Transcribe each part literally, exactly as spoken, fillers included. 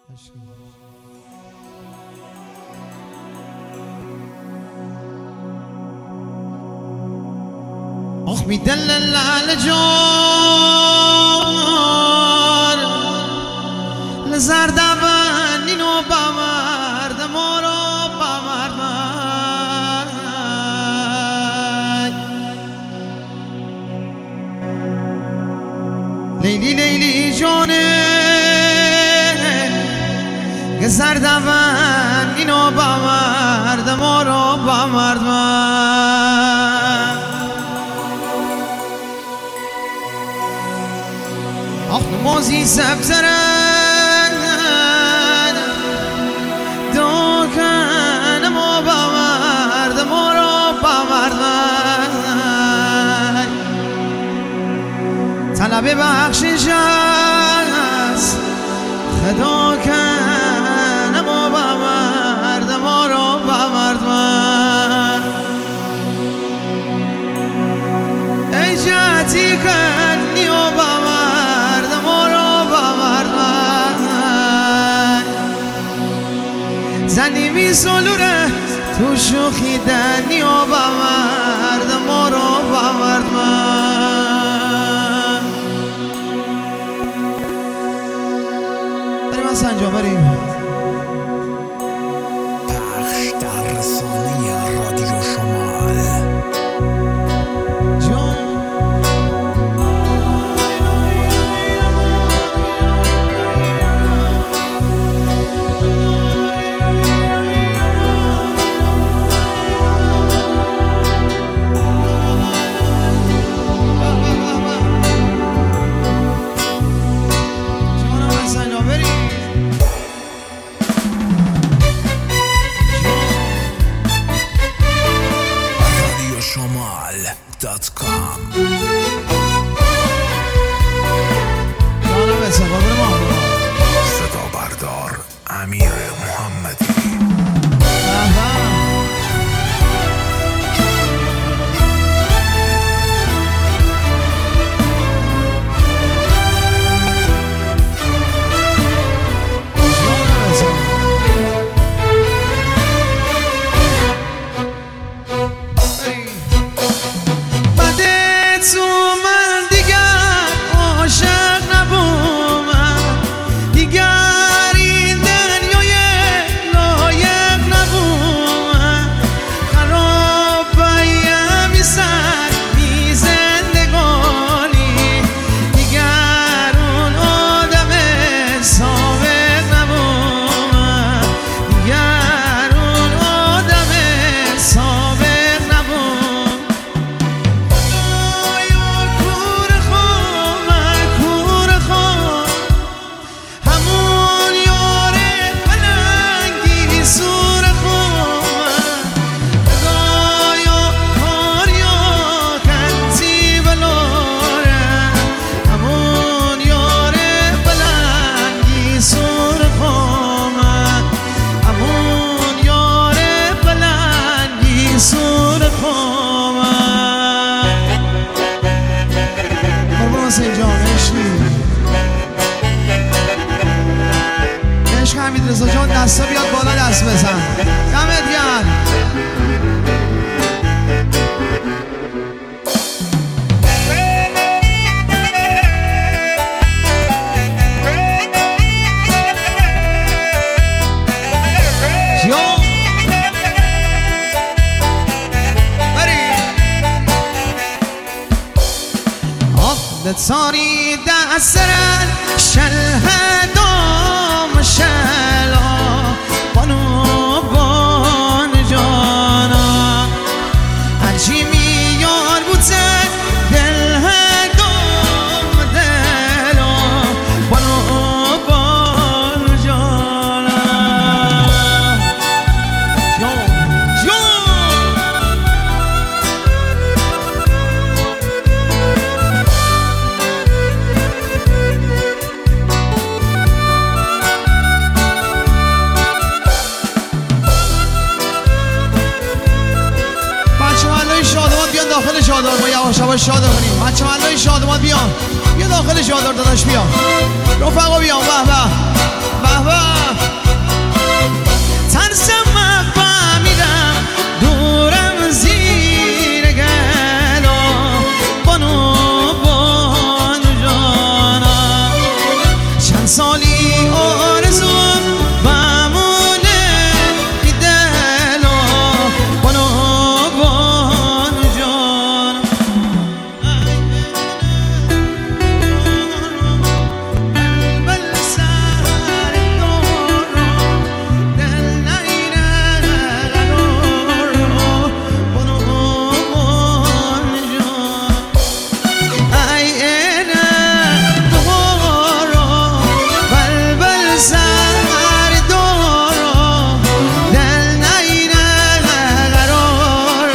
آخ میدلل على جار لزردون اینو بمرد ما رو بمرد لیلی لیلی جانه لزردون اینو بمرد ما رو بمرد آخ نمازی سبزرن دوکن ما بمرد ما رو بمرد طلب بخشش است خدا کن ما بمرد ما رو بمرد ای جاتی کنی و بمرد ما رو بمرد زنی می سلوره تو شوخی دنی و بمرد ما رو بمرد بریم از سنجا بریم پخش در رسانه رادیو شمال دات کام صدا بردار امیر محمدی حمید رضا جان دستا بیاد بالا دست بزن دمت گرم تاری دسترن شلهدام شلا بانو بان جانا هرچی میار بوده دل هدام دلا بانو بان جانا جون جون داخل شادار با یواش یواش شادر کنیم. بچه ملای شادمان بیان بیا داخل شادار داداش بیا رفقا بیان. به به به به سالی آرزوم بمونه ای دلو بانوان جان بل سر دور دل نینه قرار بانوان جان ای اینه دورو بل بل سر دورو دل نینه قرار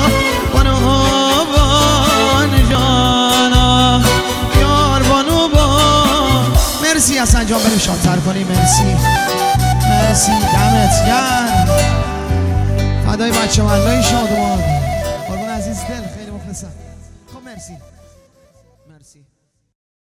بانوان جانا یار بانوان مرسی حسن جان بریم شادتر کنیم مرسی مرسی دمت گرم فدای بچه ملای شادمان قربون عزیز دل خیلی مخلصم خب مرسی مرسی